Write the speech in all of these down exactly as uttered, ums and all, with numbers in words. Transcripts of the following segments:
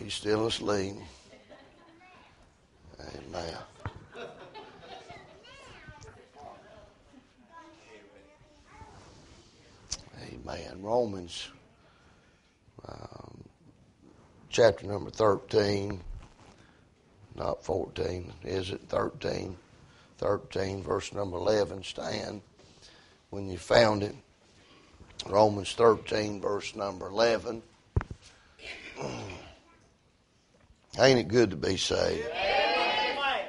He's still asleep. Amen. Amen. Romans um, chapter number thirteen, not fourteen, is it? thirteen. thirteen, verse number eleven. Stand when you found it. Romans thirteen, verse number eleven. Ain't it good to be saved? Amen.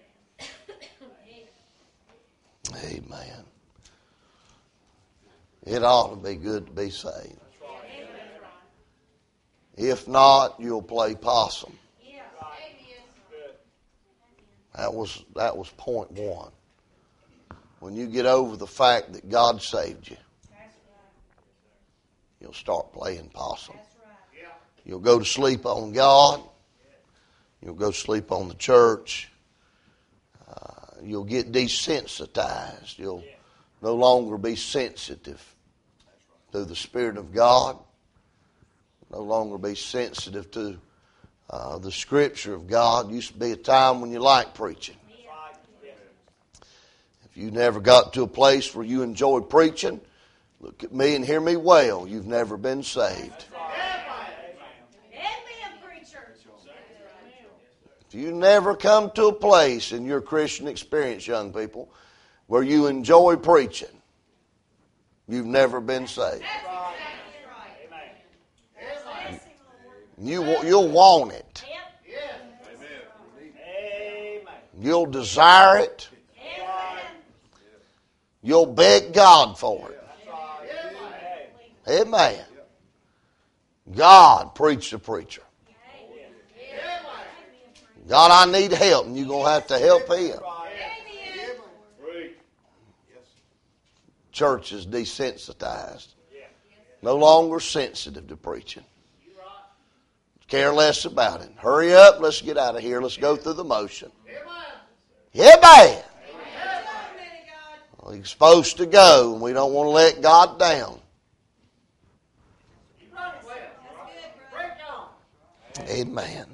Amen. It ought to be good to be saved. If not, you'll play possum. That was that was point one. When you get over the fact that God saved you, you'll start playing possum. You'll go to sleep on God. You'll go sleep on the church. Uh, you'll get desensitized. You'll no longer be sensitive to the Spirit of God. No longer be sensitive to uh, the Scripture of God. Used to be a time when you liked preaching. If you never got to a place where you enjoyed preaching, look at me and hear me well. You've never been saved. If you never come to a place in your Christian experience, young people, where you enjoy preaching, you've never been saved. You, you'll want it. You'll desire it. You'll beg God for it. Amen. God preached the preacher. God, I need help, and you're going to have to help him. Church is desensitized. No longer sensitive to preaching. Care less about it. Hurry up, let's get out of here. Let's go through the motion. Amen. Well, he's supposed to go, and we don't want to let God down. Amen.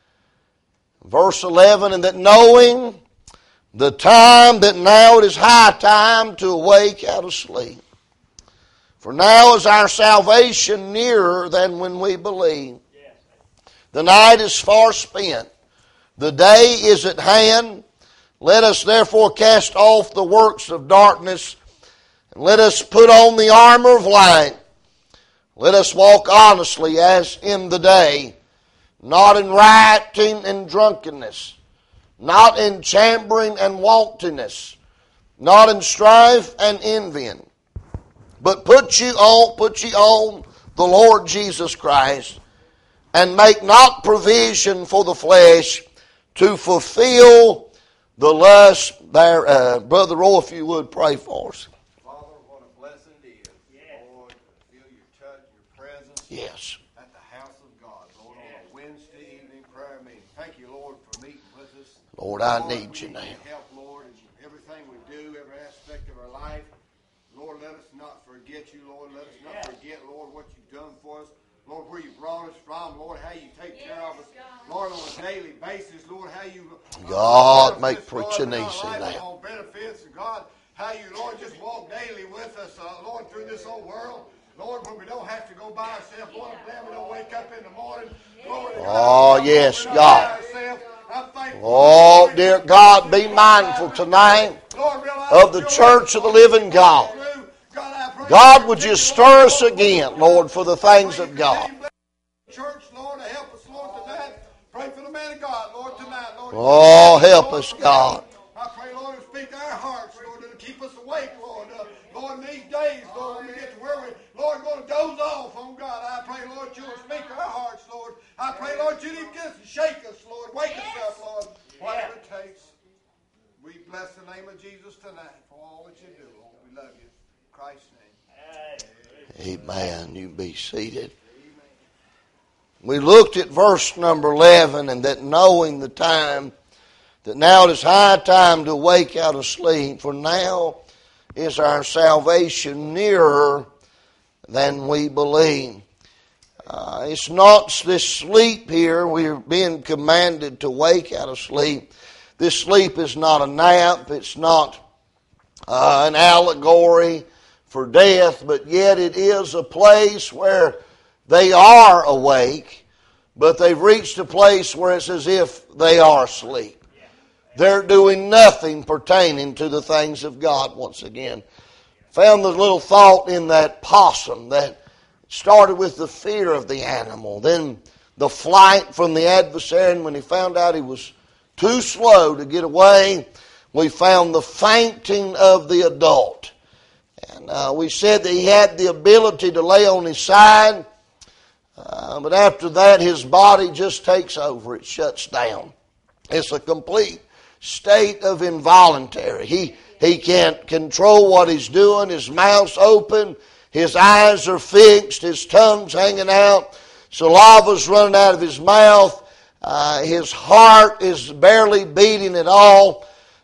Verse eleven, and that knowing the time that now it is high time to awake out of sleep. For now is our salvation nearer than when we believed. The night is far spent. The day is at hand. Let us therefore cast off the works of darkness, and let us put on the armor of light. Let us walk honestly as in the day, not in rioting and drunkenness, not in chambering and wantonness, not in strife and envying. But put ye on, put ye on the Lord Jesus Christ, and make not provision for the flesh to fulfill the lust thereof. Brother Roy, if you would pray for us. Father, what a blessing it is, yes. Lord, to feel your touch, your presence. Yes. At the house of God, Lord, yes. On a Wednesday evening prayer meeting. Thank you, Lord, for meeting with us. Lord, I Lord, need you need now. Help, Lord, in everything we do, every aspect of our life. Lord, let us not forget you, Lord. Let us not yes. forget, Lord, what you've done for us. Lord, where you brought us from, Lord, how you take yes, care of us. God. Lord, on a daily basis, Lord, how you... Uh, God, make preaching easy now. On benefits, and God, how you, Lord, just walk daily with us, uh, Lord, through this old world. Lord, when we don't have to go by ourselves. Lord, I'm glad we don't wake up in the morning. Lord, oh, God, yes, God. Oh, dear God, be mindful tonight of the church of the living God. God, would you stir us again, Lord, for the things of God. Church, Lord, help us, Lord, tonight. Pray for the man of God, Lord, tonight, Lord. Oh, help us, God. I pray, Lord, to speak to our hearts, Lord, to keep us awake, Lord. Uh, Lord, in these days, Lord, when we get to where we, Lord, going to doze off on God, I pray, Lord, you will speak to our hearts, Lord. I pray, Lord, you need to get us and shake us, Lord. Wake yes. us up, Lord. Whatever it takes. We bless the name of Jesus tonight for all that you do, Lord. We love you. In Christ's name. Amen. You be seated. We looked at verse number eleven, and that knowing the time, that now it is high time to wake out of sleep, for now is our salvation nearer than we believe. Uh, it's not this sleep here. We're being commanded to wake out of sleep. This sleep is not a nap. It's not uh, an allegory for death, but yet it is a place where they are awake, but they've reached a place where it's as if they are asleep. They're doing nothing pertaining to the things of God once again. Found the little thought in that possum that started with the fear of the animal, then the flight from the adversary, and when he found out he was too slow to get away, we found the fainting of the adult. And uh, we said that he had the ability to lay on his side, uh, but after that his body just takes over. It shuts down. It's a complete state of involuntary. He, he can't control what he's doing. His mouth's open. His eyes are fixed, his tongue's hanging out, saliva's running out of his mouth, uh, his heart is barely beating at all.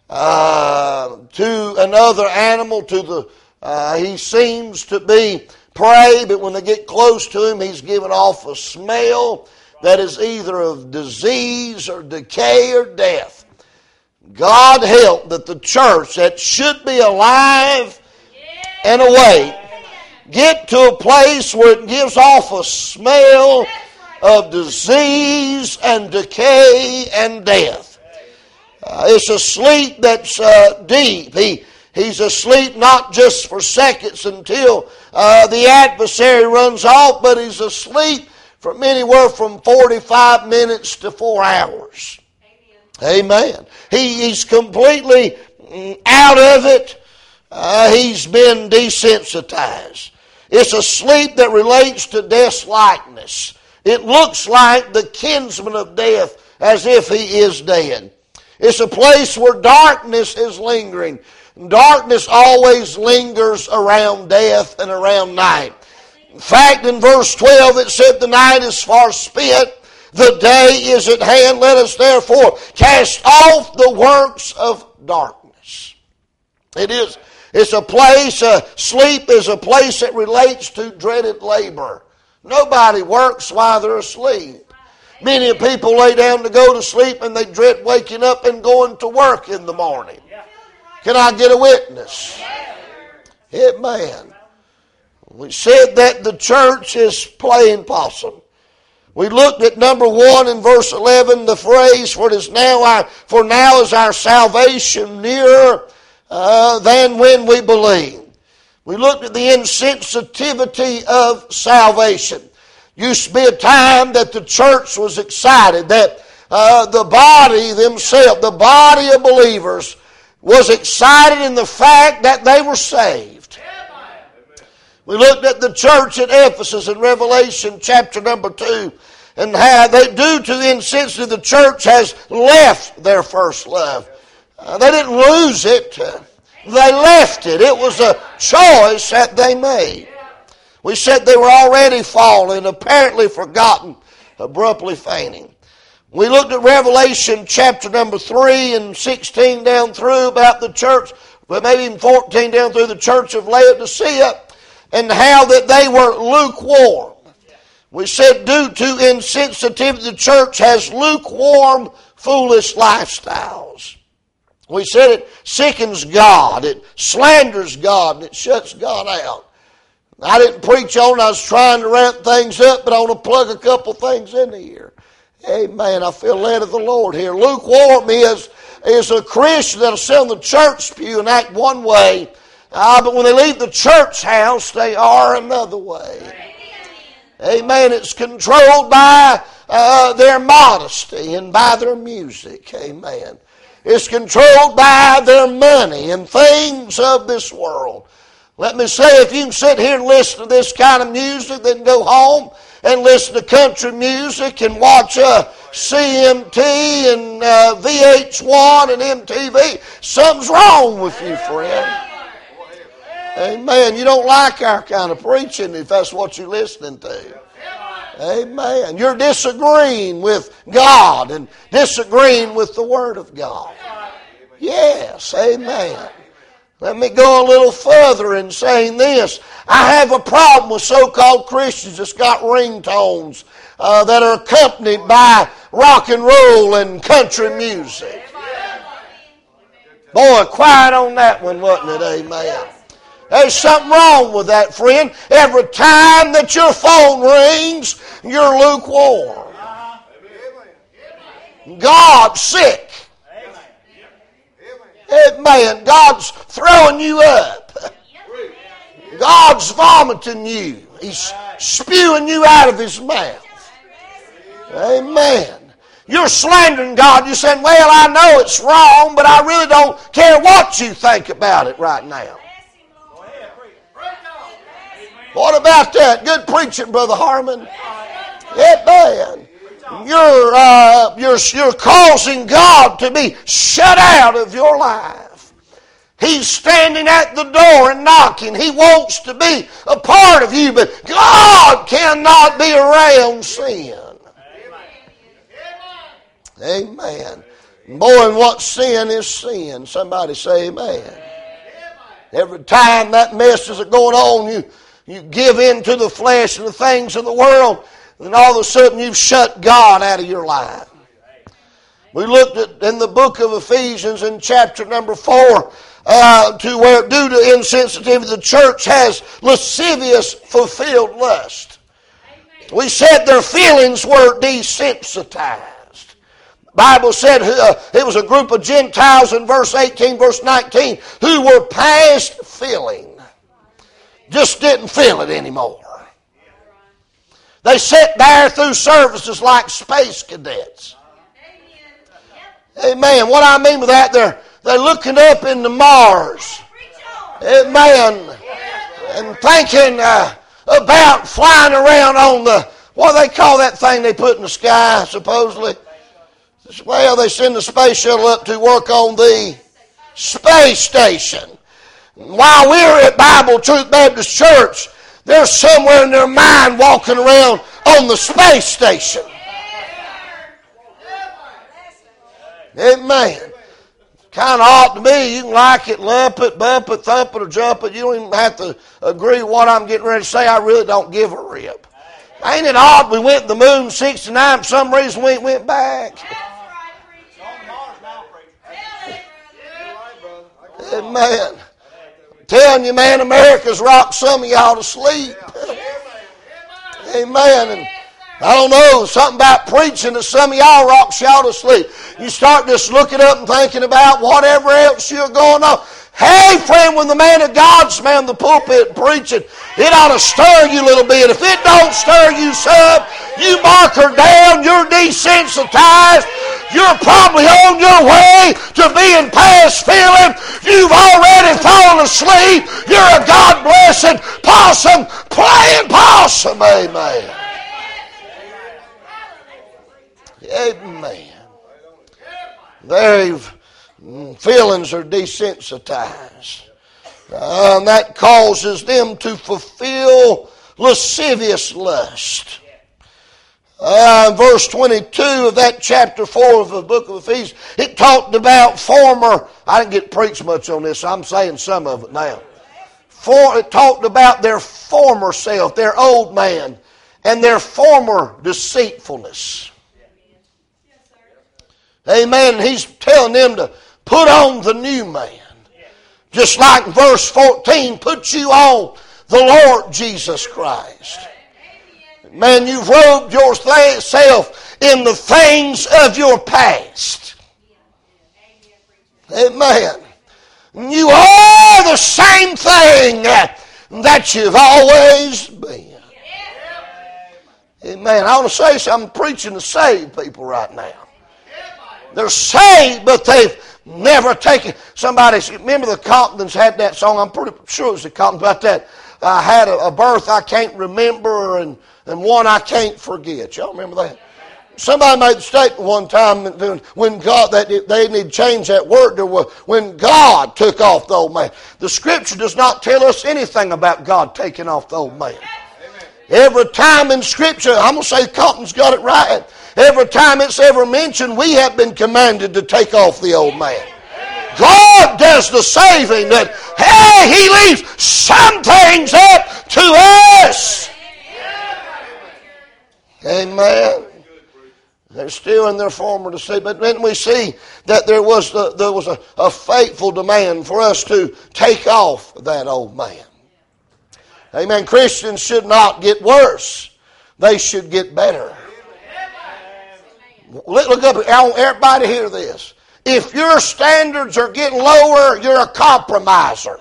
Uh, to another animal, to the uh, he seems to be prey, but when they get close to him, he's giving off a smell that is either of disease or decay or death. God help that the church that should be alive and awake get to a place where it gives off a smell of disease and decay and death. Uh, it's a sleep that's uh, deep. He, he's asleep not just for seconds until uh, the adversary runs off, but he's asleep from anywhere from forty-five minutes to four hours. Amen. Amen. He, he's completely out of it. Uh, he's been desensitized. It's a sleep that relates to death's likeness. It looks like the kinsman of death as if he is dead. It's a place where darkness is lingering. Darkness always lingers around death and around night. In fact, in verse twelve it said, the night is far spent, the day is at hand. Let us therefore cast off the works of darkness. It is It's a place, uh, sleep is a place that relates to dreaded labor. Nobody works while they're asleep. Many people lay down to go to sleep and they dread waking up and going to work in the morning. Can I get a witness? Amen. We said that the church is playing possum. We looked at number one in verse eleven, the phrase, for it is now our, for now is our salvation nearer Uh, than when we believe. We looked at the insensitivity of salvation. Used to be a time that the church was excited, that uh, the body themselves, the body of believers, was excited in the fact that they were saved. We looked at the church at Ephesus in Revelation chapter number two, and how they, due to the insensitivity, the church has left their first love. Uh, they didn't lose it. Uh, they left it. It was a choice that they made. We said they were already fallen, apparently forgotten, abruptly fainting. We looked at Revelation chapter number three and sixteen down through about the church, but maybe even fourteen down through the church of Laodicea, and how that they were lukewarm. We said due to insensitivity, the church has lukewarm, foolish lifestyles. We said it sickens God, it slanders God, and it shuts God out. I didn't preach on it, I was trying to ramp things up, but I want to plug a couple things into here. Amen, I feel led of the Lord here. Lukewarm is, is a Christian that'll sit on the church pew and act one way, uh, but when they leave the church house, they are another way. Amen, it's controlled by uh, their modesty and by their music. Amen. It's controlled by their money and things of this world. Let me say, if you can sit here and listen to this kind of music, then go home and listen to country music and watch uh, C M T and uh, V H one and M T V, something's wrong with you, friend. Amen. You don't like our kind of preaching if that's what you're listening to. Amen. You're disagreeing with God and disagreeing with the Word of God. Yes, amen. Let me go a little further in saying this. I have a problem with so-called Christians that's got ringtones uh, that are accompanied by rock and roll and country music. Boy, quiet on that one, wasn't it? Amen. There's something wrong with that, friend. Every time that your phone rings, you're lukewarm. God's sick. Amen. God's throwing you up. God's vomiting you. He's spewing you out of His mouth. Amen. You're slandering God. You're saying, well, I know it's wrong, but I really don't care what you think about it right now. What about that? Good preaching, Brother Harmon. Amen. You're, uh, you're, you're causing God to be shut out of your life. He's standing at the door and knocking. He wants to be a part of you, but God cannot be around sin. Amen. Boy, and what sin is sin? Somebody say amen. Every time that mess is going on, you, you give in to the flesh and the things of the world, and all of a sudden you've shut God out of your life. We looked at in the book of Ephesians in chapter number four, uh, to where due to insensitivity the church has lascivious fulfilled lust. We said their feelings were desensitized. Bible said uh, it was a group of Gentiles in verse eighteen, verse nineteen, who were past feeling. Just didn't feel it anymore. They sat there through services like space cadets. Amen. What I mean by that, they're, they're looking up into Mars. Amen. And thinking uh, about flying around on the, what do they call that thing they put in the sky, supposedly? Well, they send the space shuttle up to work on the space station. While we're at Bible Truth Baptist Church, they're somewhere in their mind walking around on the space station. Amen. Kind of odd to me. You can like it, lump it, bump it, thump it, or jump it. You don't even have to agree with what I'm getting ready to say. I really don't give a rip. Ain't it odd we went to the moon sixty-nine, for some reason we went back? Amen. I'm telling you, man, America's rocked some of y'all to sleep. Amen. And I don't know, something about preaching that some of y'all rocks y'all to sleep. You start just looking up and thinking about whatever else you're going on. Hey, friend, when the man of God's man the pulpit preaching, it ought to stir you a little bit. If it don't stir you some, you mark her down, you're desensitized, you're probably on your way to being past feeling. You've already fallen asleep. You're a God-blessed possum playing possum. Amen. Amen. They've feelings are desensitized. Uh, and that causes them to fulfill lascivious lust. Uh, verse twenty-two of that chapter four of the book of Ephesians, it talked about former, I didn't get preached much on this, so I'm saying some of it now. For, it talked about their former self, their old man, and their former deceitfulness. Amen. He's telling them to put on the new man. Just like verse fourteen, put you on the Lord Jesus Christ. Man, you've robed yourself in the things of your past. Amen. You are the same thing that you've always been. Amen. I want to say something. I'm preaching to saved people right now. They're saved, but they've never taken. Somebody, remember the Comptons had that song? I'm pretty sure it was the Comptons about that. I had a, a birth I can't remember and, and one I can't forget. Y'all remember that? Somebody made the statement one time when God, that they need to change that word to when God took off the old man. The Scripture does not tell us anything about God taking off the old man. Every time in Scripture, I'm going to say Compton's got it right. Every time it's ever mentioned, we have been commanded to take off the old man. God does the saving. That, hey, He leaves some things up to us. Amen. They're still in their former state. But then we see that there was, the, there was a, a faithful demand for us to take off that old man. Amen. Christians should not get worse. They should get better. Look up. I want everybody to hear this. If your standards are getting lower, you're a compromiser.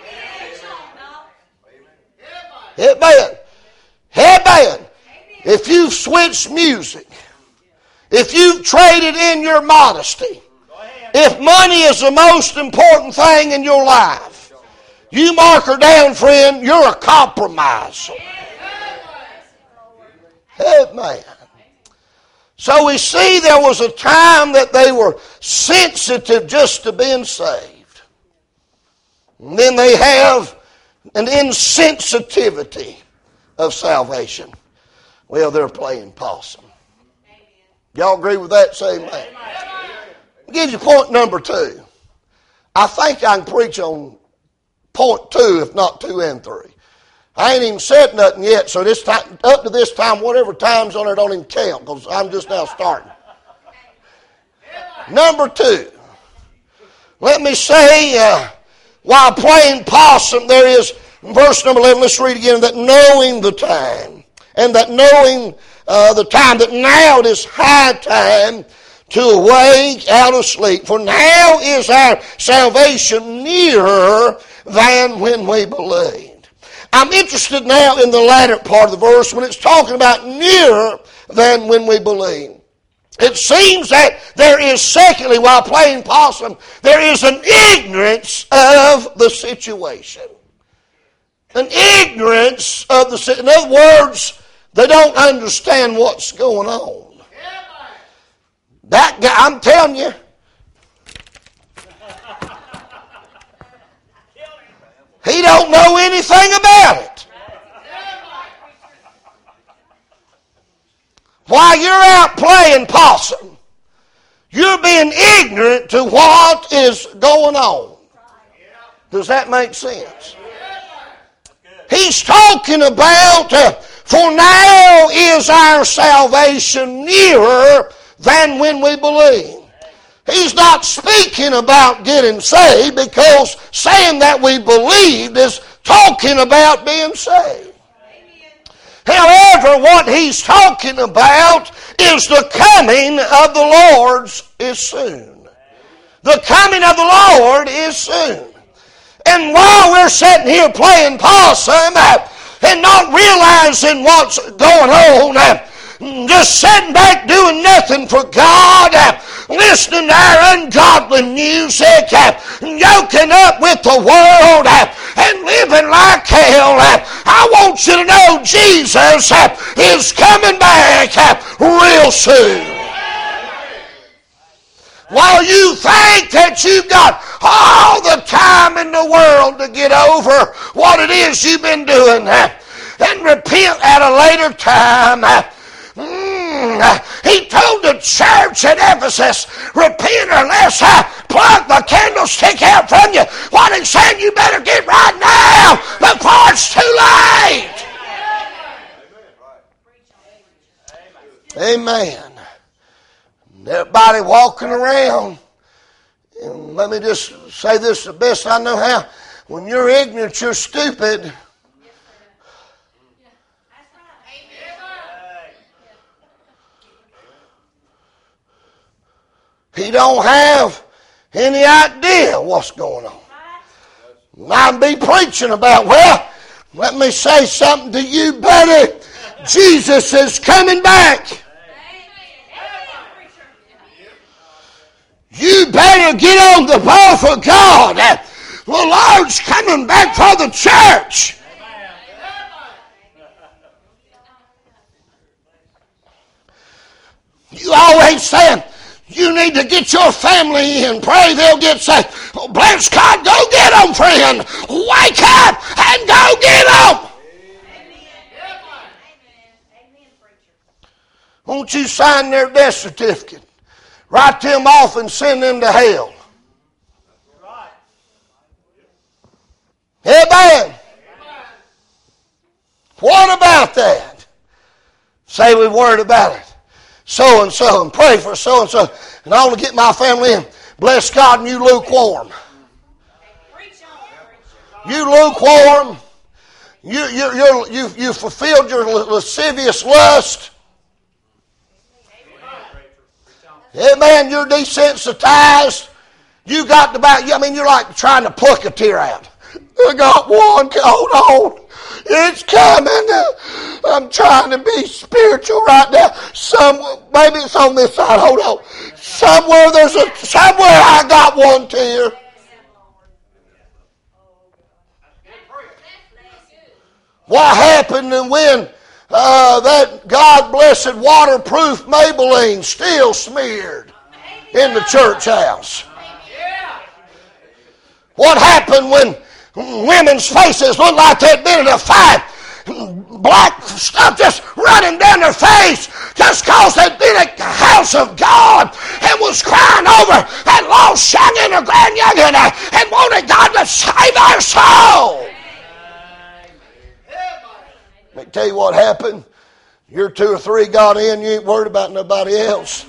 Amen. Amen. If you've switched music, if you've traded in your modesty, if money is the most important thing in your life, you mark her down, friend, you're a compromiser. Amen. So we see there was a time that they were sensitive just to being saved. And then they have an insensitivity of salvation. Well, they're playing possum. Y'all agree with that? Say amen. I'll give you point number two. I think I can preach on point two, if not two and three. I ain't even said nothing yet, so this time, up to this time, whatever time's on it don't even count, because I'm just now starting. Number two. Let me say, uh, while playing possum, there is, verse number eleven, let's read again, that knowing the time, and that knowing uh, the time, that now it is high time to awake out of sleep. For now is our salvation nearer than when we believed. I'm interested now in the latter part of the verse when it's talking about nearer than when we believe. It seems that there is, secondly, while playing possum, there is an ignorance of the situation. An ignorance of the situation. In other words, they don't understand what's going on. That guy, I'm telling you, he don't know anything about it. While you're out playing possum, you're being ignorant to what is going on. Does that make sense? He's talking about, uh, for now is our salvation nearer than when we believe. He's not speaking about getting saved, because saying that we believed is talking about being saved. However, what he's talking about is the coming of the Lord's is soon. The coming of the Lord is soon. And while we're sitting here playing possum uh, and not realizing what's going on, uh, just sitting back doing nothing for God, uh, listening to our ungodly music, uh, yoking up with the world, uh, and living like hell, uh, I want you to know Jesus uh, is coming back uh, real soon. While you think that you've got all the time in the world to get over what it is you've been doing uh, and repent at a later time, uh, mm, uh, he told the church at Ephesus, repent or else I plug the candlestick out from you. What he's saying, you better get right now before it's too late. Amen. Everybody walking around, and let me just say this the best I know how. When you're ignorant, you're stupid. He don't have any idea what's going on. I'll be preaching about, well, let me say something to you, buddy. Jesus is coming back. You better get on the ball for God. The Lord's coming back for the church. You always saying, you need to get your family in. Pray they'll get saved. Oh, bless God, go get them, friend. Wake up and go get them. Won't you sign their death certificate? Write them off and send them to hell. Amen. What about that? Say we've worried about it. So and so, and pray for so and so. And I want to get my family in. Bless God, and you lukewarm. You lukewarm. You, you, you, you, you fulfilled your lascivious lust. Amen. You're desensitized. You got the back. I mean, you're like trying to pluck a tear out. I got one. Hold on. It's coming. I'm trying to be spiritual right now. Some, maybe it's on this side. Hold on. Somewhere there's a, somewhere I got one tear. What happened when uh, that God-blessed waterproof Maybelline still smeared in the church house? What happened when women's faces looked like they'd been in a fight? Black stuff just running down their face just because they'd been at the house of God and was crying over that lost youngin' or grand youngin' and wanted God to save our soul. Let me tell you what happened. You're two or three got in, you ain't worried about nobody else.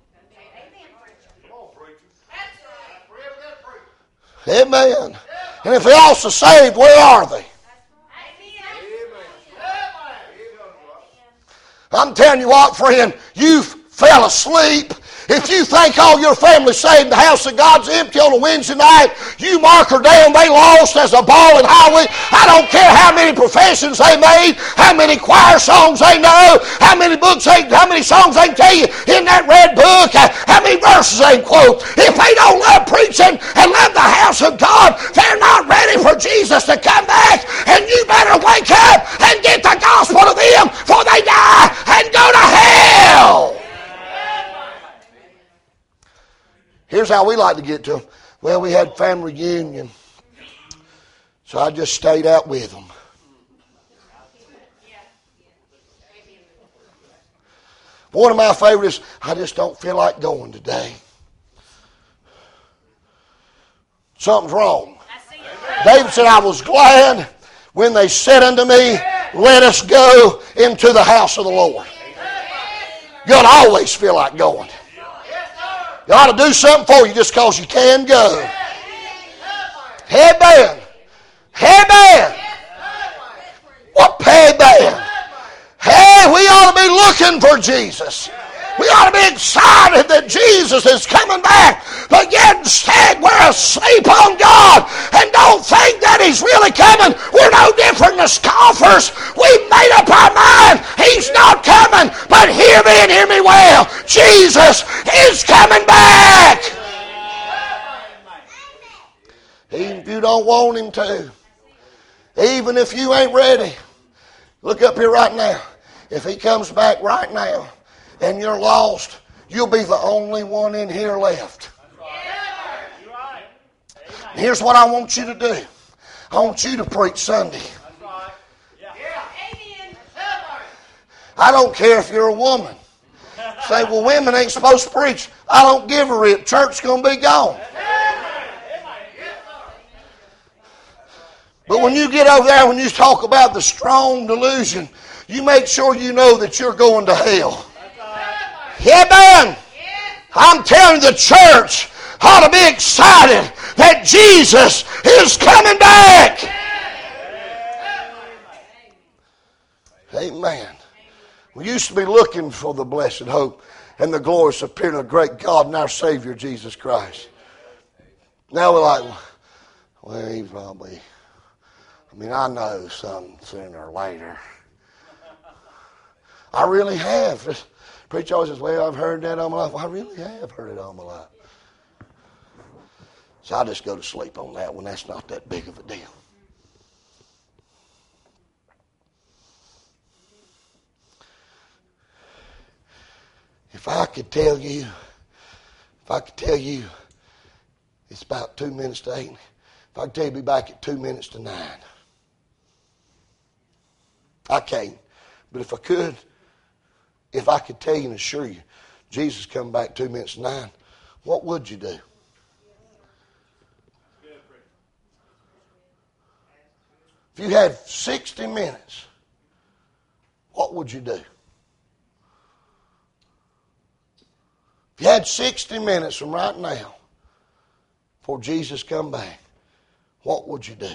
Amen. And if they're also saved, where are they? I'm telling you what, friend, you fell asleep. If you think all your family's saved, the house of God's empty on a Wednesday night, you mark her down, they lost as a ball and highway. I don't care how many professions they made, how many choir songs they know, how many books they, how many songs they can tell you in that red book, how many verses they can quote. If they don't love preaching and love the house of God, they're not ready for Jesus to come back. And you better wake up and get the gospel to them before they die and go to hell. Here's how we like to get to them. Well, we had family reunion, so I just stayed out with them. One of my favorites, I just don't feel like going today. Something's wrong. David said, I was glad when they said unto me, let us go into the house of the Lord. You ought to always feel like going. You ought to do something for you just because you can go. Amen. Amen. What amen. Hey, we ought to be looking for Jesus. We ought to be excited that Jesus is coming back. But yet instead we're asleep on God and don't think that He's really coming. We're no different than scoffers. We've made up our mind He's not coming. But hear me and hear me well. Jesus is coming back. Even if you don't want Him to. Even if you ain't ready. Look up here right now. If He comes back right now and you're lost, you'll be the only one in here left. Here's what I want you to do. I want you to preach Sunday. I don't care if you're a woman. Say, well, women ain't supposed to preach. I don't give a rip. Church's going to be gone. But when you get over there, when you talk about the strong delusion, you make sure you know that you're going to hell. Amen. I'm telling you, the church ought to be excited that Jesus is coming back. Amen. We used to be looking for the blessed hope and the glorious appearing of the great God and our Savior, Jesus Christ. Now we're like, well, he probably, I mean, I know some sooner or later. I really have. This preacher always says, well, I've heard that all my life. Well, I really have heard it all my life. So I just go to sleep on that one. That's not that big of a deal. If I could tell you, if I could tell you, it's about two minutes to eight. If I could tell you, be back at two minutes to nine. I can't. But if I could, if I could tell you and assure you, Jesus come back two minutes to nine, what would you do? If you had sixty minutes, what would you do? If you had sixty minutes from right now before Jesus come back, what would you do?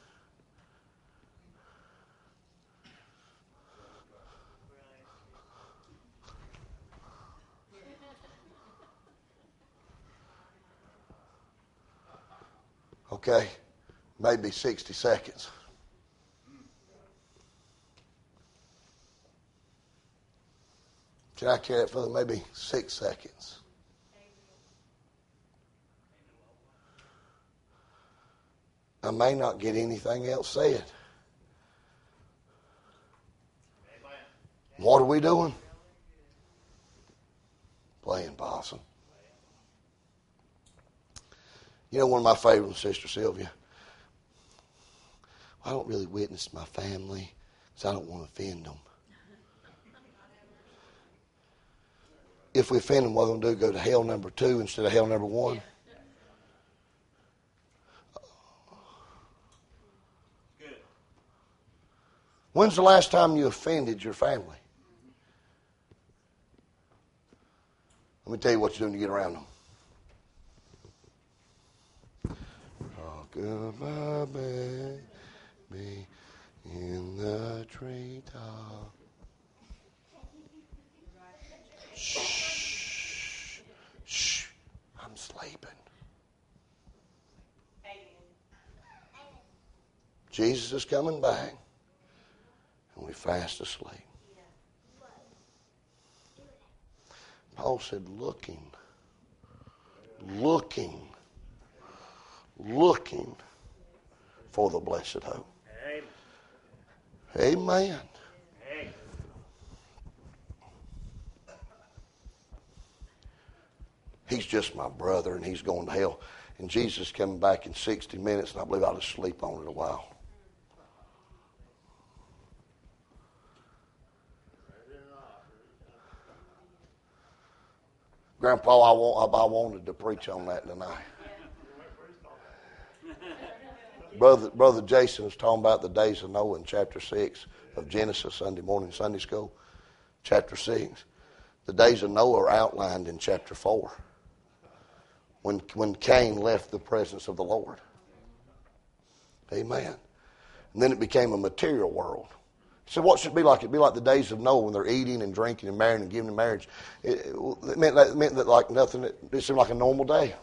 Okay, maybe sixty seconds. Can I carry it further? Maybe six seconds. I may not get anything else said. What are we doing? Playing possum. You know, one of my favorites, Sister Sylvia, I don't really witness my family because I don't want to offend them. If we offend them, what they're going to do, go to hell number two instead of hell number one? Good. When's the last time you offended your family? Let me tell you what you're doing to get around them. Goodbye, baby, in the treetop. Shh, shh, I'm sleeping. Jesus is coming back, and we fast asleep. Paul said, looking, looking. Looking for the blessed hope. Amen. Amen. Amen. He's just my brother and he's going to hell. And Jesus coming back in sixty minutes, and I believe I'll just sleep on it a while. Grandpa, I, want, I wanted to preach on that tonight. Brother, Brother Jason was talking about the days of Noah in chapter six of Genesis, Sunday morning Sunday school. Chapter six. The days of Noah are outlined in chapter four. When, when Cain left the presence of the Lord. Amen. And then it became a material world. So what should it be like? It'd be like the days of Noah when they're eating and drinking and marrying and giving in marriage. It, it, meant, that, it meant that like nothing, it, it seemed like a normal day.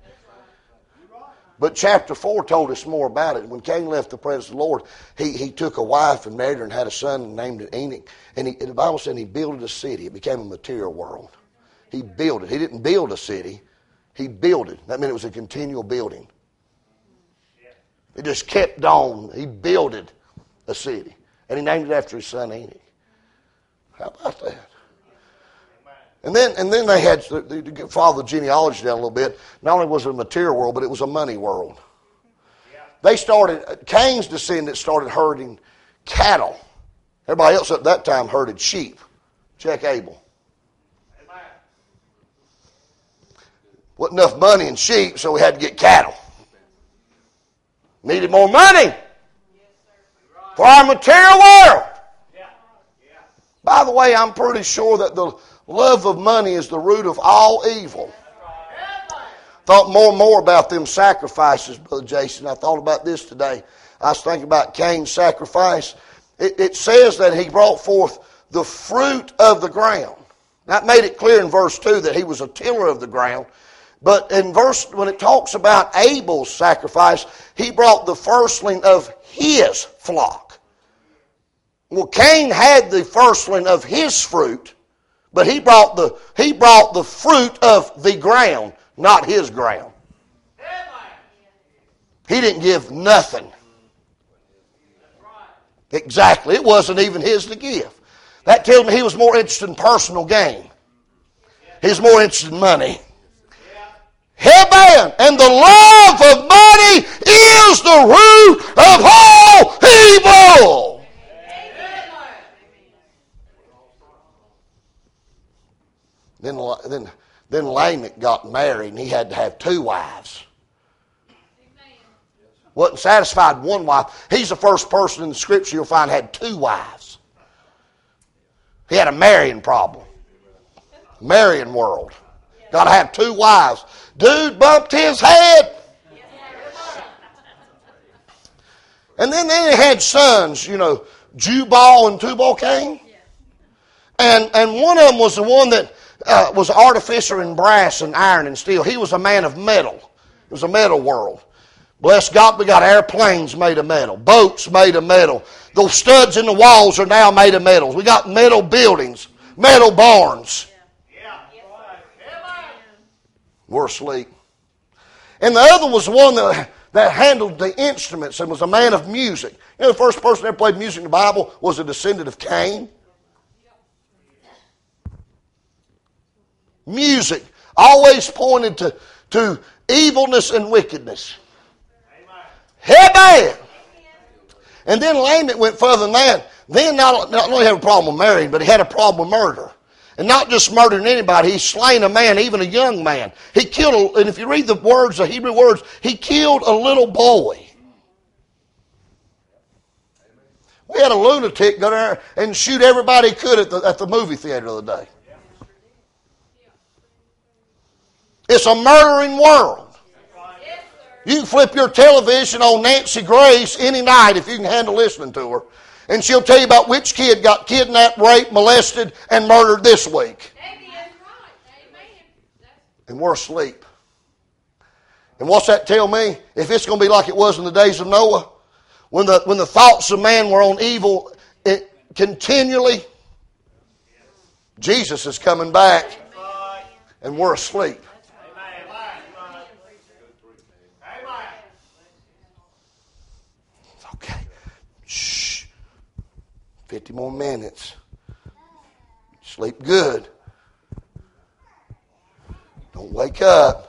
But chapter four told us more about it. When Cain left the presence of the Lord, he, he took a wife and married her and had a son and named it Enoch. And, he, and the Bible said he built a city. It became a material world. He built it. He didn't build a city. He built it. That meant it was a continual building. It just kept on. He builded a city. And he named it after his son Enoch. How about that? And then, and then they had to follow the genealogy down a little bit. Not only was it a material world, but it was a money world. They started, Cain's descendants started herding cattle. Everybody else at that time herded sheep. Check Abel. Wasn't enough money in sheep, so we had to get cattle. Needed more money for our material world. By the way, I'm pretty sure that the love of money is the root of all evil. Thought more and more about them sacrifices, Brother Jason. I thought about this today. I was thinking about Cain's sacrifice. It, it says that he brought forth the fruit of the ground. That made it clear in verse two that he was a tiller of the ground. But in verse, when it talks about Abel's sacrifice, he brought the firstling of his flock. Well, Cain had the firstling of his fruit, but he brought the he brought the fruit of the ground, not his ground. He didn't give nothing. Exactly. It wasn't even his to give. That tells me he was more interested in personal gain. He was more interested in money. Amen. And the love of money is the root of all evil. Then, then, then Lamech got married and he had to have two wives. Wasn't satisfied with one wife. He's the first person in the Scripture you'll find had two wives. He had a marrying problem. Marrying world. Got to have two wives. Dude bumped his head. And then they had sons, you know, Jubal and Tubal-Cain. And, and one of them was the one that uh, was an artificer in brass and iron and steel. He was a man of metal. It was a metal world. Bless God, we got airplanes made of metal, boats made of metal. Those studs in the walls are now made of metals. We got metal buildings, metal barns. We're asleep. And the other was the one that, that handled the instruments and was a man of music. You know, the first person that ever played music in the Bible was a descendant of Cain. Music always pointed to, to evilness and wickedness. Amen. And then Lamech went further than that. Then not, not only had a problem with marrying, but he had a problem with murder. And not just murdering anybody, he slain a man, even a young man. He killed, a, and if you read the words, the Hebrew words, he killed a little boy. We had a lunatic go there and shoot everybody he could at the, at the movie theater the other day. It's a murdering world. You can flip your television on Nancy Grace any night if you can handle listening to her. And she'll tell you about which kid got kidnapped, raped, molested, and murdered this week. And we're asleep. And what's that tell me? If it's going to be like it was in the days of Noah, when the when the thoughts of man were on evil it, continually, Jesus is coming back, and we're asleep. Okay. Shh. Fifty more minutes. Sleep good. Don't wake up.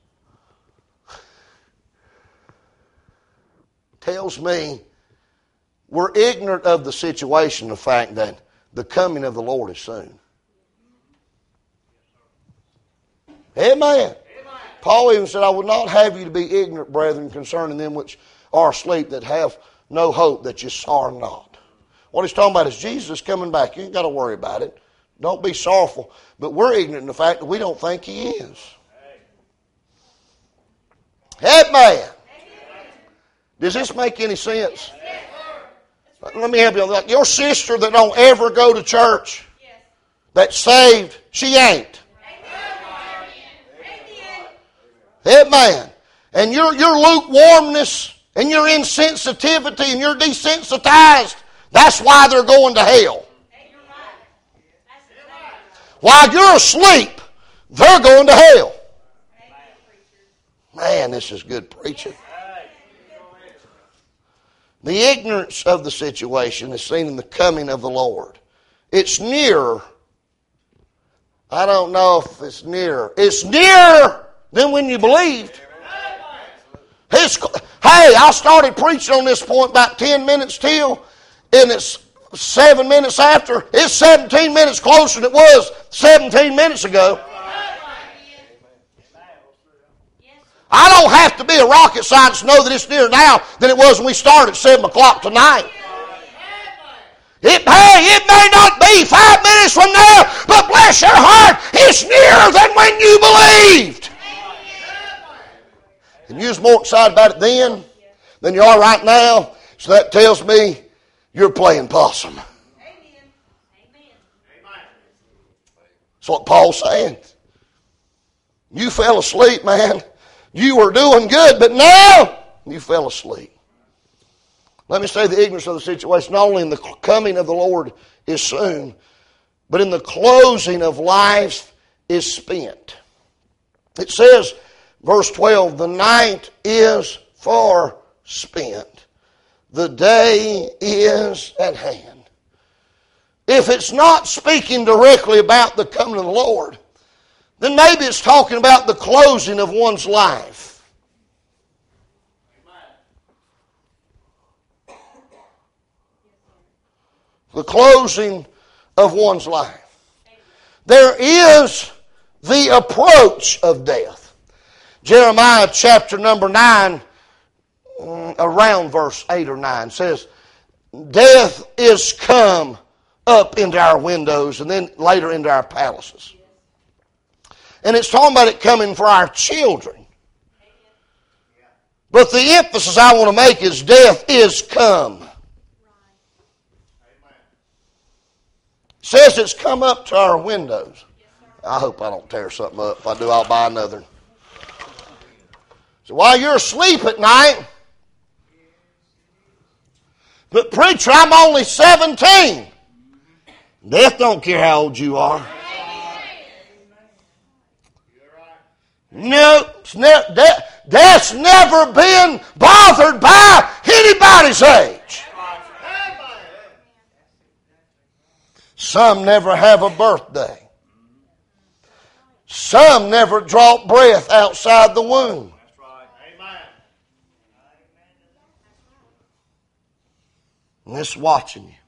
Tells me we're ignorant of the situation, the fact that the coming of the Lord is soon. Amen. Amen. Paul even said, I would not have you to be ignorant, brethren, concerning them which are asleep, that have no hope, that you sorrow not. What he's talking about is Jesus is coming back. You ain't got to worry about it. Don't be sorrowful. But we're ignorant of the fact that we don't think he is. Amen. Does this make any sense? Let me help you. Like your sister that don't ever go to church, that's saved, she ain't. Amen. And your, your lukewarmness and your insensitivity and you're desensitized, that's why they're going to hell. While you're asleep, they're going to hell. Man, this is good preaching. The ignorance of the situation is seen in the coming of the Lord. It's nearer. I don't know if it's nearer. It's nearer than when you believed. It's, hey, I started preaching on this point about ten minutes till, and it's seven minutes after. It's seventeen minutes closer than it was seventeen minutes ago. I don't have to be a rocket scientist to know that it's nearer now than it was when we started at seven o'clock tonight. It, hey, it may not be five minutes from now, but bless your heart, it's nearer than when you believed. And you was more excited about it then than you are right now. So that tells me you're playing possum. That's what Paul's saying. You fell asleep, man. You were doing good, but now you fell asleep. Let me say the ignorance of the situation, not only in the coming of the Lord is soon, but in the closing of life is spent. It says, verse twelve, the night is far spent. The day is at hand. If it's not speaking directly about the coming of the Lord, then maybe it's talking about the closing of one's life. The closing of one's life. There is the approach of death. Jeremiah chapter number nine, around verse eight or nine, says, death is come up into our windows and then later into our palaces. And it's talking about it coming for our children. But the emphasis I want to make is death is come. It says it's come up to our windows. I hope I don't tear something up. If I do, I'll buy another. So while you're asleep at night, but preacher, I'm only seventeen. Death don't care how old you are. No, ne- de- death's never been bothered by anybody's age. Some never have a birthday. Some never draw breath outside the womb. And it's watching you.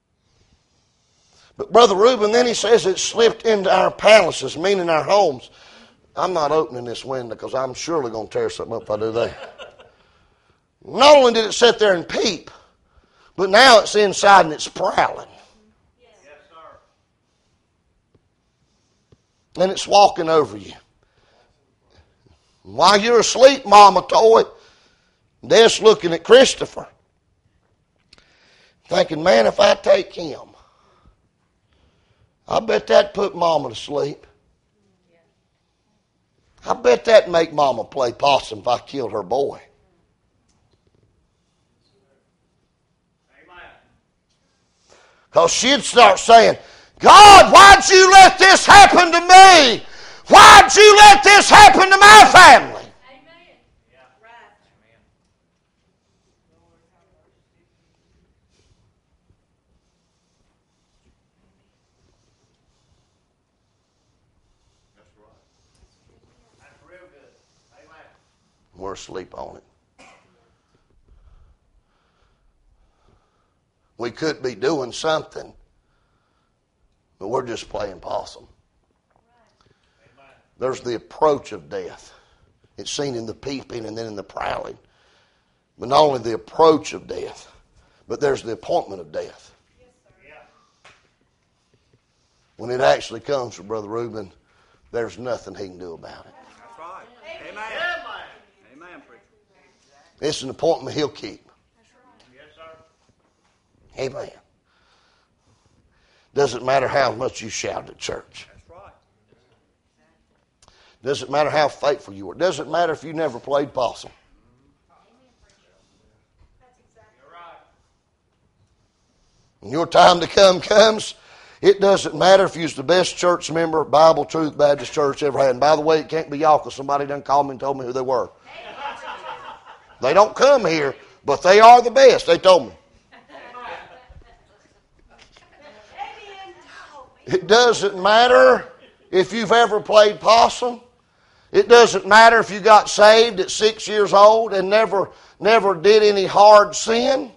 But Brother Reuben, then he says it slipped into our palaces, meaning our homes. I'm not opening this window because I'm surely going to tear something up if I do that. Not only did it sit there and peep, but now it's inside and it's prowling. Yes, sir. And it's walking over you. While you're asleep, Mama Toy, Death's looking at Christopher, thinking, man, if I take him, I bet that'd put Mama to sleep. I bet that'd make Mama play possum if I killed her boy. Because she'd start saying, God, why'd you let this happen to me? Why'd you let this happen to my family? Amen. Yeah. Right. Amen. That's right. That's real good. Amen. We're asleep on it. We could be doing something, but we're just playing possum. There's the approach of death. It's seen in the peeping and then in the prowling. But not only the approach of death, but there's the appointment of death. Yes, sir. When it actually comes for Brother Reuben, there's nothing he can do about it. That's right. Amen. Amen. Amen. It's an appointment he'll keep. Amen. Doesn't matter how much you shout at church. That's right. Doesn't matter how faithful you are. Doesn't matter if you never played possum. When your time to come comes, it doesn't matter if you're the best church member Bible Truth Baptist Church ever had. And by the way, it can't be y'all because somebody done called me and told me who they were. They don't come here, but they are the best. They told me. It doesn't matter if you've ever played possum. It doesn't matter if you got saved at six years old and never never did any hard sin.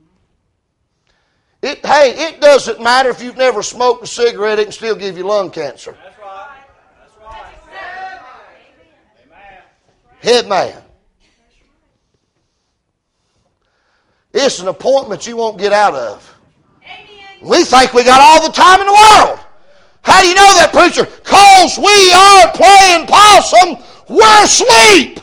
It, hey, it doesn't matter if you've never smoked a cigarette, it can still give you lung cancer. That's right. That's right. Amen. Amen. It's an appointment you won't get out of. We think we got all the time in the world. How do you know that, preacher? Because we are playing possum, we're asleep.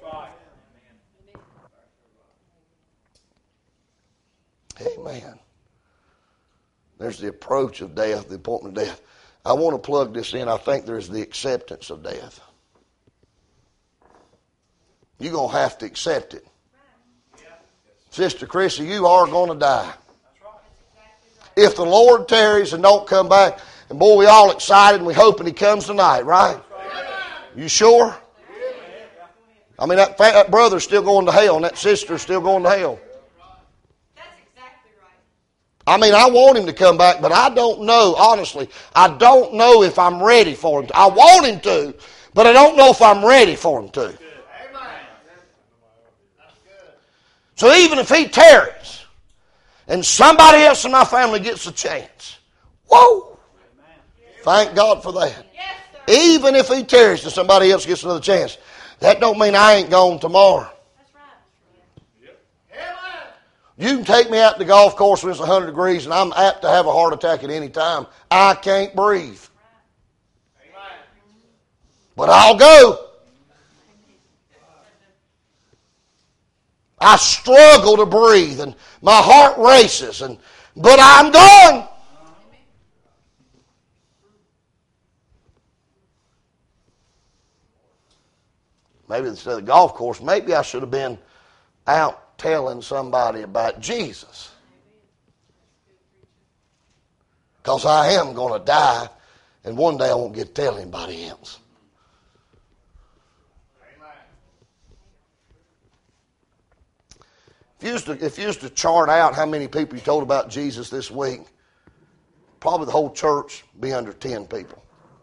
That's right. Amen. There's the approach of death, the appointment of death. I want to plug this in. I think there's the acceptance of death. You're going to have to accept it. Sister Chrissy, you are going to die. If the Lord tarries and don't come back, and boy, we all excited and we hoping He comes tonight, right? You sure? I mean, that, that brother's still going to hell and that sister's still going to hell. That's exactly right. I mean, I want Him to come back, but I don't know, honestly. I don't know if I'm ready for Him to. I want Him to, but I don't know if I'm ready for Him to. So even if He tarries, and somebody else in my family gets a chance, whoa! Thank God for that. Yes, even if He tarries and somebody else gets another chance, that don't mean I ain't gone tomorrow. That's right. You can take me out to the golf course when it's one hundred degrees and I'm apt to have a heart attack at any time. I can't breathe. But I'll go. I struggle to breathe and my heart races, and but I'm going. Maybe instead of the golf course, maybe I should have been out telling somebody about Jesus. Because I am going to die, and one day I won't get to tell anybody else. If you, used to, if you used to chart out how many people you told about Jesus this week, probably the whole church would be under ten people.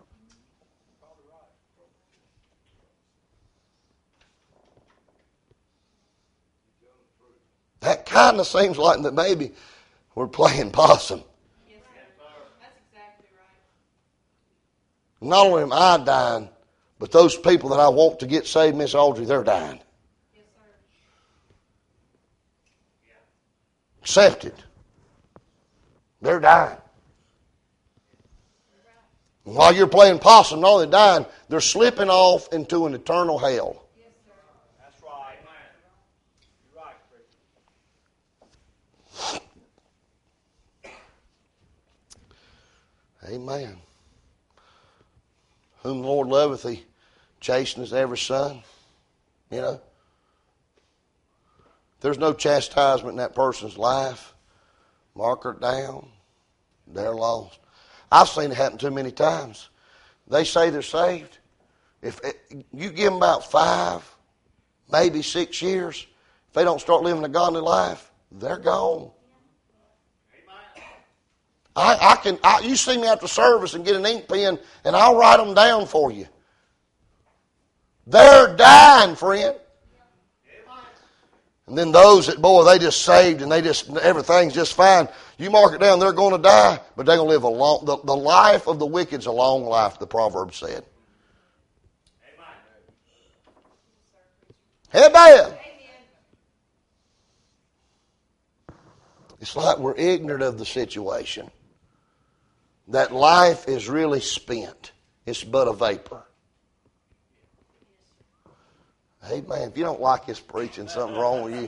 That kind of seems like that maybe we're playing possum. Yes, sir. That's exactly right. Not only am I dying, but those people that I want to get saved, Miss Audrey, they're dying. Yes, sir. Accepted. They're dying. And while you're playing possum, not only dying, they're slipping off into an eternal hell. Yes, sir. That's right. You're right, preacher. Amen. Whom the Lord loveth, He chasteneth every son. You know. There's no chastisement in that person's life. Mark her down. They're lost. I've seen it happen too many times. They say they're saved. If it, you give them about five, maybe six years, if they don't start living a godly life, they're gone. I, I can. I, you see me after service and get an ink pen, and I'll write them down for you. They're dying, friend. And then those that, boy, they just saved and they just, everything's just fine. You mark it down, they're going to die, but they're going to live a long, the, the life of the wicked's a long life, the proverb said. Amen. Amen. It's like we're ignorant of the situation. That life is really spent. It's but a vapor. Amen. If you don't like this preaching, something's wrong with you.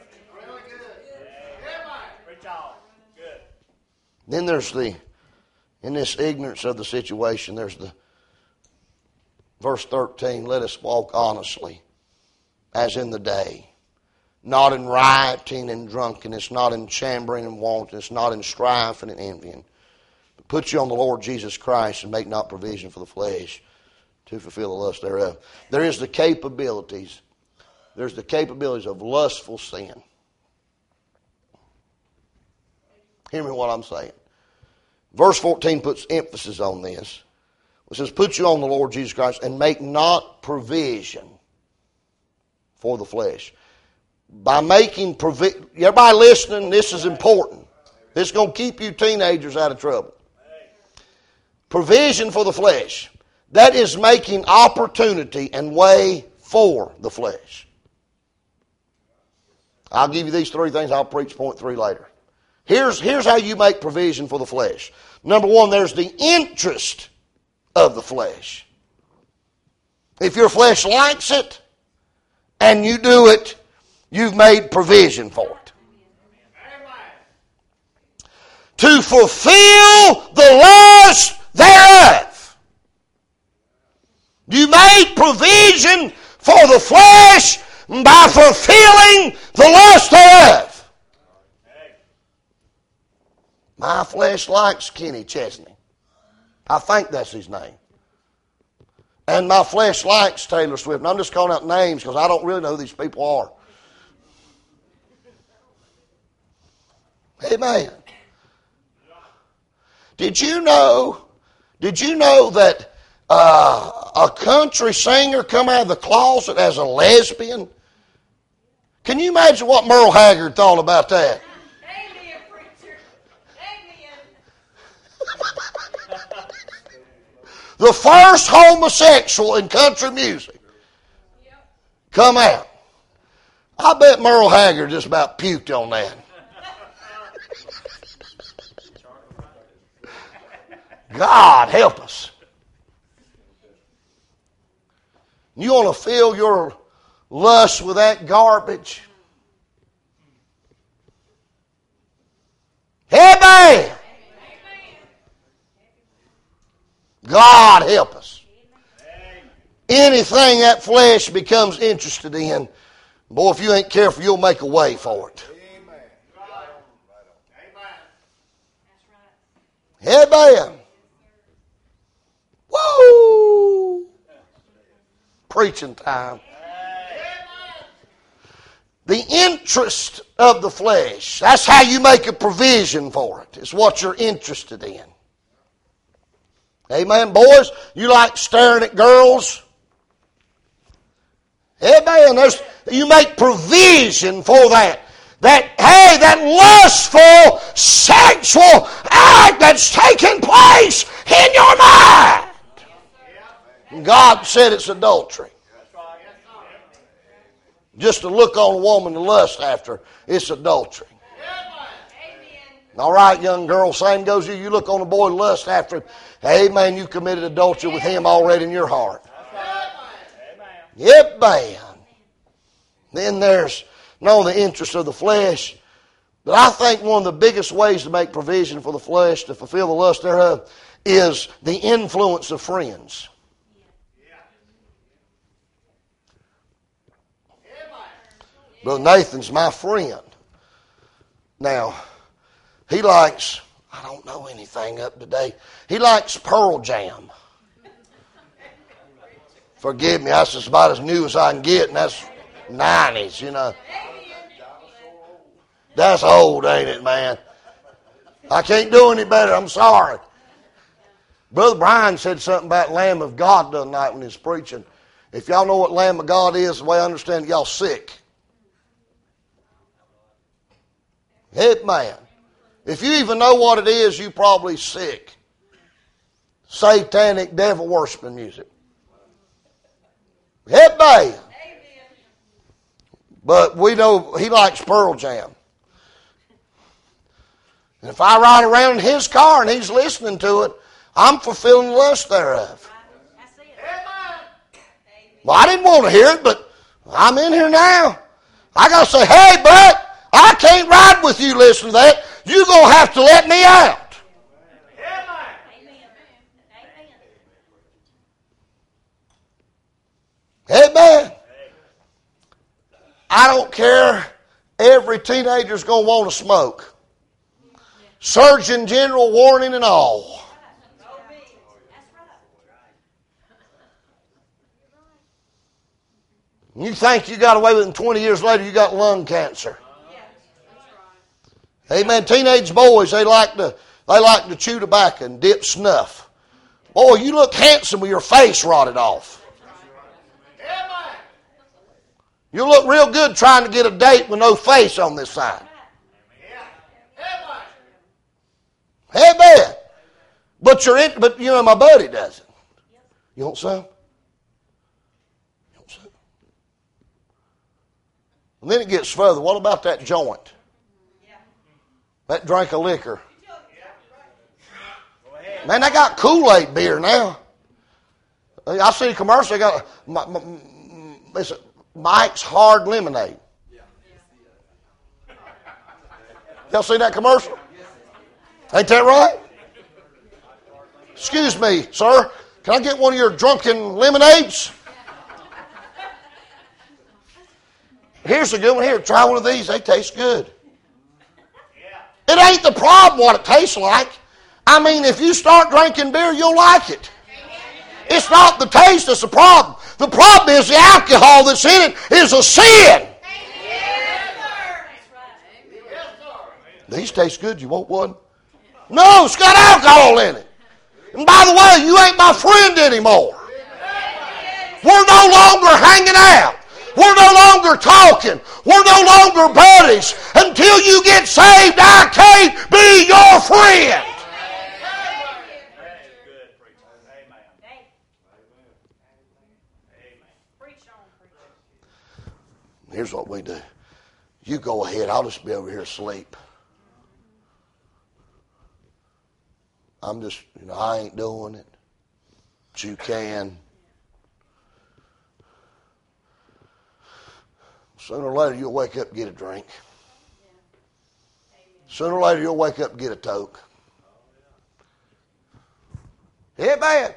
Then there's the, in this ignorance of the situation, there's the, verse thirteen, let us walk honestly, as in the day, not in rioting and drunkenness, not in chambering and wantonness, not in strife and in envying. But put you on the Lord Jesus Christ and make not provision for the flesh to fulfill the lust thereof. There is the capabilities. There's the capabilities of lustful sin. Hear me what I'm saying. Verse fourteen puts emphasis on this. It says, put you on the Lord Jesus Christ and make not provision for the flesh. By making provision, everybody listening, this is important. This is going to keep you teenagers out of trouble. Provision for the flesh. That is making opportunity and way for the flesh. I'll give you these three things. I'll preach point three later. Here's, here's how you make provision for the flesh. Number one, there's the interest of the flesh. If your flesh likes it and you do it, you've made provision for it. To fulfill the lust thereof. You made provision for the flesh by fulfilling the lust thereof. My flesh likes Kenny Chesney. I think that's his name. And my flesh likes Taylor Swift. And I'm just calling out names because I don't really know who these people are. Amen. Did you know, did you know that uh, a country singer come out of the closet as a lesbian? Can you imagine what Merle Haggard thought about that? Amen, preacher. Amen. The first homosexual in country music come out. I bet Merle Haggard just about puked on that. God help us. You want to fill your lust with that garbage? Amen. God help us. Anything that flesh becomes interested in, boy, if you ain't careful, you'll make a way for it. Amen. Woo! Preaching time. The interest of the flesh. That's how you make a provision for it. It's what you're interested in. Amen. Boys, you like staring at girls? Amen. There's, you make provision for that. That, hey, that lustful sexual act that's taking place in your mind. And God said it's adultery. Just to look on a woman to lust after, it's adultery. All right, young girl, same goes to you. You look on a boy to lust after him. Amen, you committed adultery with him already in your heart. Yep, man. Then there's not the interest of the flesh, but I think one of the biggest ways to make provision for the flesh, to fulfill the lust thereof, is the influence of friends. Brother Nathan's my friend. Now, he likes, I don't know anything up to date, he likes Pearl Jam. Forgive me, that's just about as new as I can get, and that's nineties, you know. That's old, ain't it, man? I can't do any better, I'm sorry. Brother Brian said something about Lamb of God the other night when he was preaching. If y'all know what Lamb of God is, the way I understand it, y'all sick. Head man. If you even know what it is, you probably sick. Satanic devil worshiping music. Head man. But we know he likes Pearl Jam. And if I ride around in his car and he's listening to it, I'm fulfilling the lust thereof. Well, I didn't want to hear it, but I'm in here now. I got to say, hey, bud, I can't ride with you listening to that. You're going to have to let me out. Amen. I don't care. Every teenager's going to want to smoke. Surgeon General warning and all. You think you got away with it, and twenty years later you got lung cancer. Amen. Teenage boys, they like to they like to chew tobacco and dip snuff. Boy, you look handsome with your face rotted off. You look real good trying to get a date with no face on this side. Amen. But you're in, but you know my buddy doesn't. You want some? You want some? And then it gets further. What about that joint? That drink of liquor. Man, they got Kool-Aid beer now. I see a commercial. They got my, my, it's Mike's Hard Lemonade. Y'all see that commercial? Ain't that right? Excuse me, sir. Can I get one of your drunken lemonades? Here's a good one here. Try one of these. They taste good. It ain't the problem what it tastes like. I mean, if you start drinking beer, you'll like it. It's not the taste that's the problem. The problem is the alcohol that's in it is a sin. These taste good. You want one? No, it's got alcohol in it. And by the way, you ain't my friend anymore. We're no longer hanging out. We're no longer talking. We're no longer buddies. Until you get saved, I can't be your friend. Here's what we do. You go ahead. I'll just be over here asleep. I'm just, you know, I ain't doing it. But you can. Sooner or later, you'll wake up and get a drink. Sooner or later, you'll wake up and get a toke. Amen.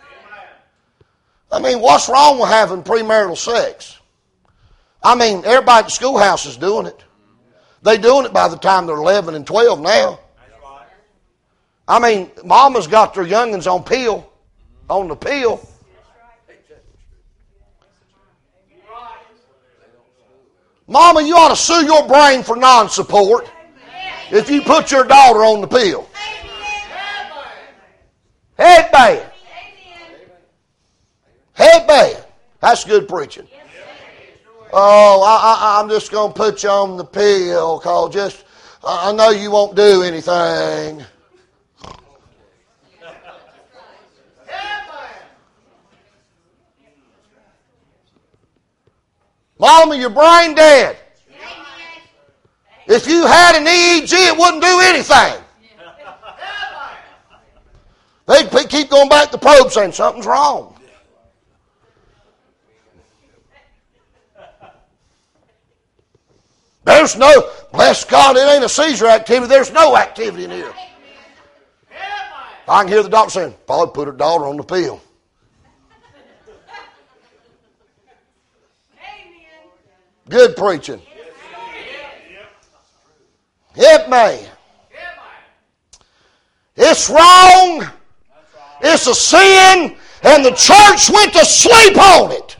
I mean, what's wrong with having premarital sex? I mean, everybody at the schoolhouse is doing it. They're doing it by the time they're eleven and twelve now. I mean, mama's got their youngins on pill, on the pill. Mama, you ought to sue your brain for non-support if you put your daughter on the pill. Headband. Headband. That's good preaching. Oh, I, I, I'm just going to put you on the pill because just, I know you won't do anything. Mama, your brain dead. If you had an E E G, it wouldn't do anything. They'd keep going back to probe saying something's wrong. There's no, bless God, it ain't a seizure activity. There's no activity in here. I can hear the doctor saying, probably put her daughter on the pill. Good preaching. It may. It's wrong. It's a sin. And the church went to sleep on it.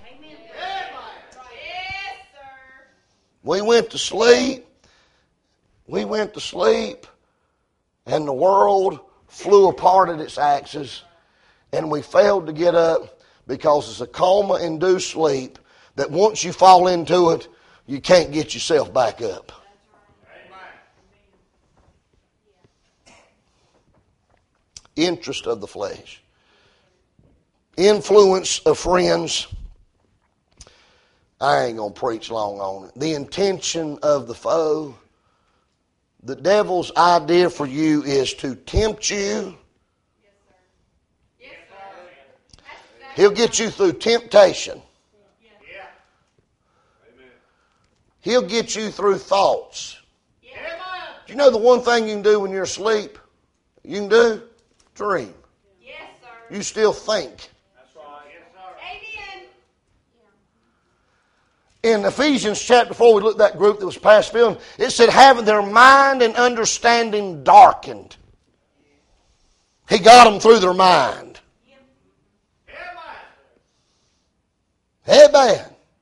We went to sleep. We went to sleep. And the world flew apart at its axis. And we failed to get up because it's a coma-induced sleep that once you fall into it, you can't get yourself back up. Interest of the flesh. Influence of friends. I ain't going to preach long on it. The intention of the foe. The devil's idea for you is to tempt you. He'll get you through temptation. He'll get you through thoughts. Do you know the one thing you can do when you're asleep? You can do? Dream. Yes, sir. You still think. That's right. Yes, sir. Amen. In Ephesians chapter four, we looked at that group that was past filling. It said, having their mind and understanding darkened. He got them through their mind. Amen.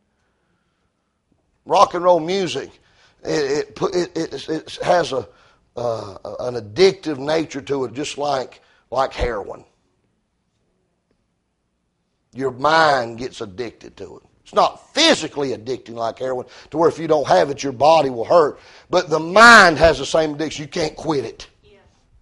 Rock and roll music, it it, it, it has a uh, an addictive nature to it, just like like heroin. Your mind gets addicted to it. It's not physically addicting like heroin, to where if you don't have it, your body will hurt. But the mind has the same addiction. You can't quit it. Yeah.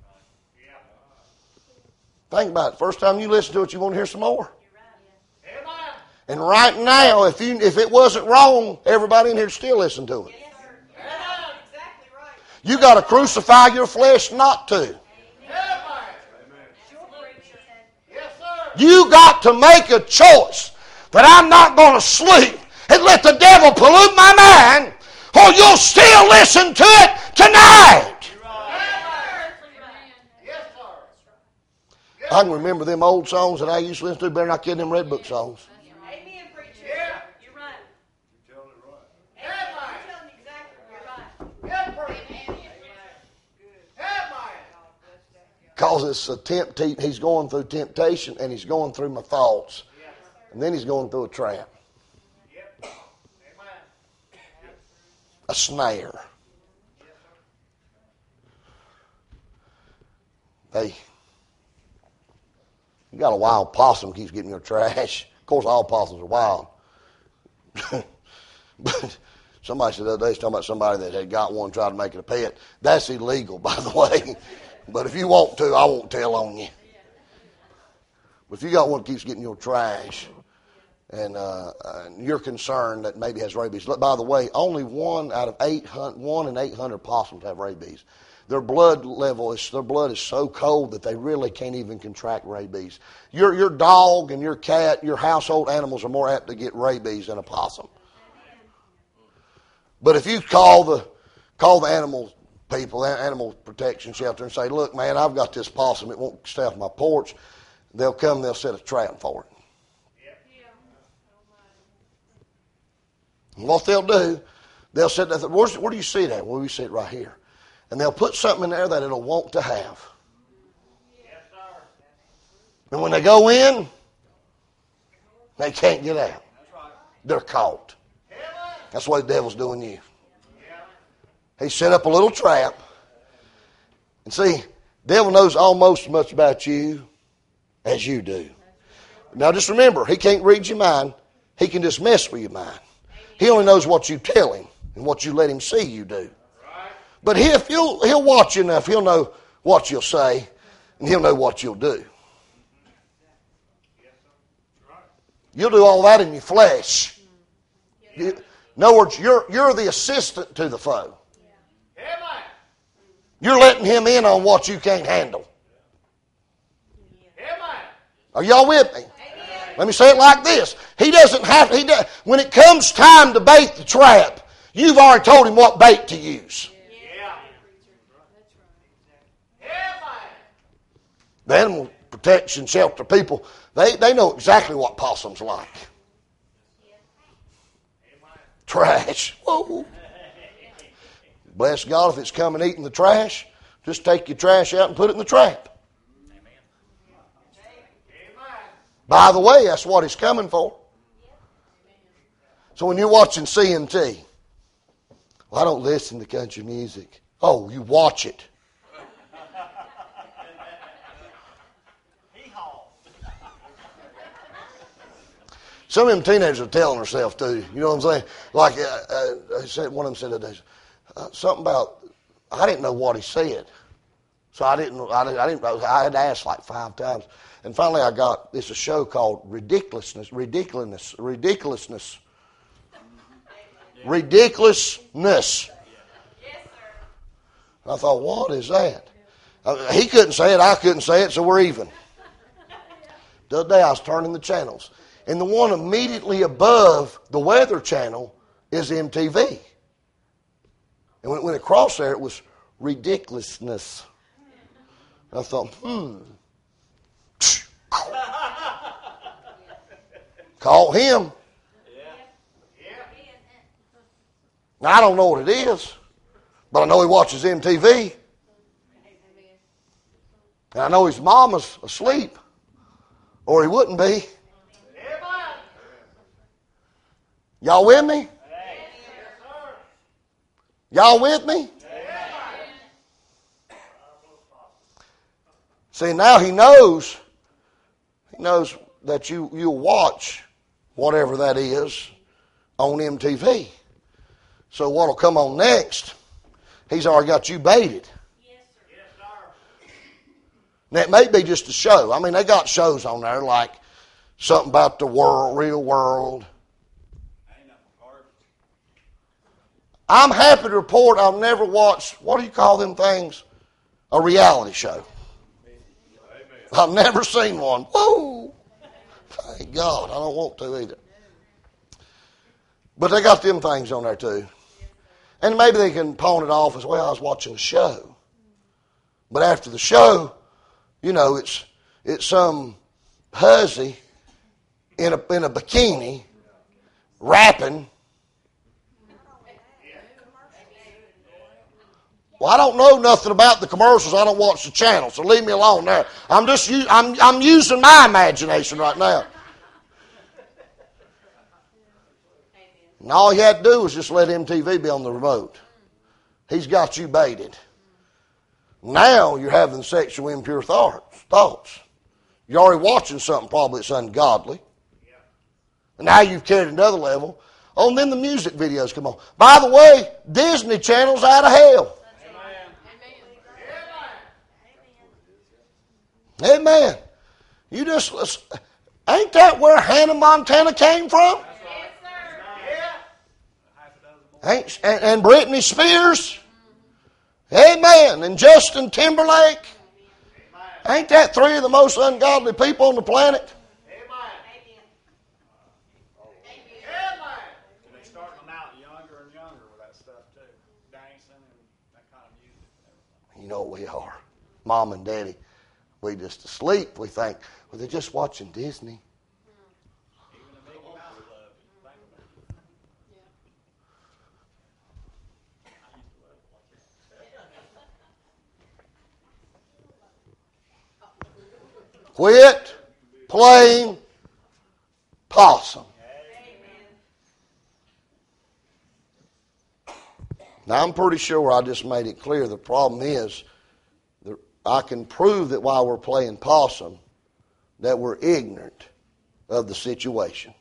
Think about it. First time you listen to it, you want to hear some more. You're right. Yeah. And right now, if you if it wasn't wrong, everybody in here would still listen to it. Yes, sir. Right. Exactly right. You got to crucify your flesh not to. You got to make a choice that I'm not going to sleep and let the devil pollute my mind, or you'll still listen to it tonight. I can remember them old songs that I used to listen to better than I can them Red Book songs. Amen, preacher. Yeah. You're right. You're telling it right. Amen. You're telling exactly right. Good preacher. Because it's a tempt, he's going through temptation and he's going through my thoughts. And then he's going through a trap. A snare. Hey, you got a wild possum keeps getting your trash. Of course, all possums are wild. But somebody said the other day, talking about somebody that had got one, tried to make it a pet. That's illegal, by the way. But if you want to, I won't tell on you. But if you got one that keeps getting your trash, and, uh, and you're concerned that maybe has rabies. By the way, only one out of eight hundred, one in eight hundred possums have rabies. their blood level is, their blood is so cold that they really can't even contract rabies. Your your dog and your cat, your household animals are more apt to get rabies than a possum. But if you call the call the animal people, animal protection shelter, and say, "Look, man, I've got this possum. It won't stay off my porch," they'll come. And they'll set a trap for it. And what they'll do, they'll set that. Where's, where do you see that? Well, we see it right here. And they'll put something in there that it'll want to have. Yes, sir. And when they go in, they can't get out. That's right. They're caught. That's what the devil's doing you. Yeah. He set up a little trap. And see, the devil knows almost as much about you as you do. Now just remember, he can't read your mind. He can just mess with your mind. He only knows what you tell him and what you let him see you do. But if he'll, he'll watch you enough, he'll know what you'll say, and he'll know what you'll do. You'll do all that in your flesh. You, in other words, you're, you're the assistant to the foe. You're letting him in on what you can't handle. Are y'all with me? Let me say it like this. He doesn't have, he does, when it comes time to bait the trap, you've already told him what bait to use. The animal protection shelter people, they, they know exactly what possums like. Trash. Whoa. Bless God, if it's coming eating the trash, just take your trash out and put it in the trap. By the way, that's what it's coming for. So when you're watching C M T, well, I don't listen to country music. Oh, you watch it. Some of them teenagers are telling themselves too. You know what I'm saying? Like uh, uh, I said, one of them said the other day, uh, something about I didn't know what he said, so I didn't. I didn't. I, didn't, I had asked like five times, and finally I got. It's a show called Ridiculousness. Ridiculousness. Ridiculousness. Ridiculousness. I thought, what is that? Uh, he couldn't say it. I couldn't say it. So we're even. The other day I was turning the channels. And the one immediately above the Weather Channel is M T V. And when it went across there, it was ridiculousness. And I thought, hmm. Call him. Now, I don't know what it is, but I know he watches M T V. And I know his mama's asleep, or he wouldn't be. Y'all with me? Y'all with me? See, now he knows, he knows that you, you'll watch whatever that is on M T V. So what'll come on next, he's already got you baited. Now, it may be just a show. I mean, they got shows on there like something about the world, real world. I'm happy to report I've never watched, what do you call them things? A reality show. I've never seen one. Whoa! Thank God. I don't want to either. But they got them things on there too. And maybe they can pawn it off as, well, I was watching a show. But after the show, you know, it's it's some hussy in a, in a bikini rapping. Well, I don't know nothing about the commercials. I don't watch the channel, so leave me alone there. I'm just I'm I'm using my imagination right now. And all you had to do was just let M T V be on the remote. He's got you baited. Now you're having sexual impure thoughts. You're already watching something probably that's ungodly. And now you've carried it another level. Oh, and then the music videos come on. By the way, Disney Channel's out of hell. Amen. You just, ain't that where Hannah Montana came from? Ain't, and, and Britney Spears? Amen. And Justin Timberlake. Ain't that three of the most ungodly people on the planet? And they starting them out younger and younger with that stuff too. Dancing and that kind of music and everything. You know we are. Mom and Daddy, we just asleep. We think, well, they're just watching Disney. Even the Mickey Mouse Club, if you think about it. Quit playing possum. Now, I'm pretty sure I just made it clear. The problem is, that I can prove that while we're playing possum, that we're ignorant of the situation.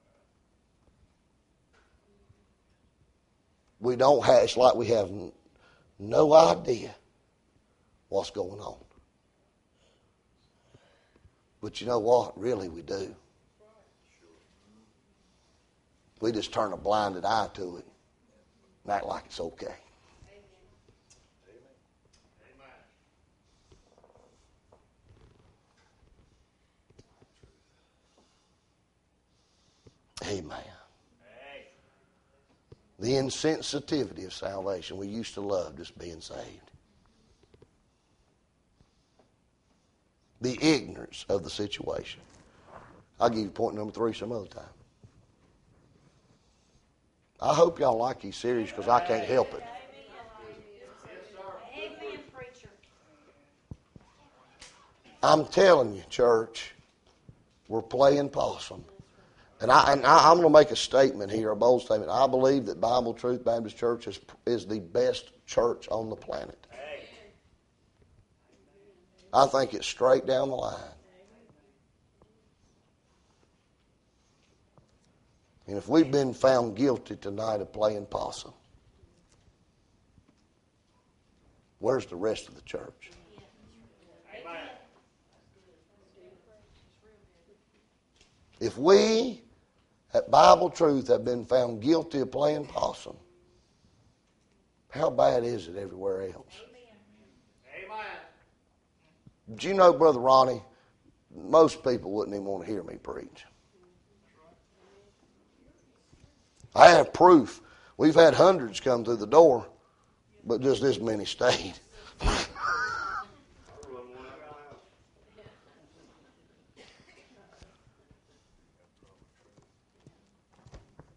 We don't have, it's like we have no idea what's going on. But you know what? Really, we do. We just turn a blinded eye to it and act like it's okay. Amen. The insensitivity of salvation. We used to love just being saved. The ignorance of the situation. I'll give you point number three some other time. I hope y'all like these series because I can't help it. Amen, preacher. I'm telling you, church, we're playing possum. And, I, and I, I'm going to make a statement here, a bold statement. I believe that Bible Truth Baptist Church is, is the best church on the planet. I think it's straight down the line. And if we've been found guilty tonight of playing possum, where's the rest of the church? If we at Bible Truth have been found guilty of playing possum, how bad is it everywhere else? Did you know, Brother Ronnie, most people wouldn't even want to hear me preach. I have proof. We've had hundreds come through the door, but just this many stayed.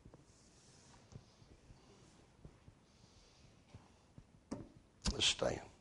Let's stand.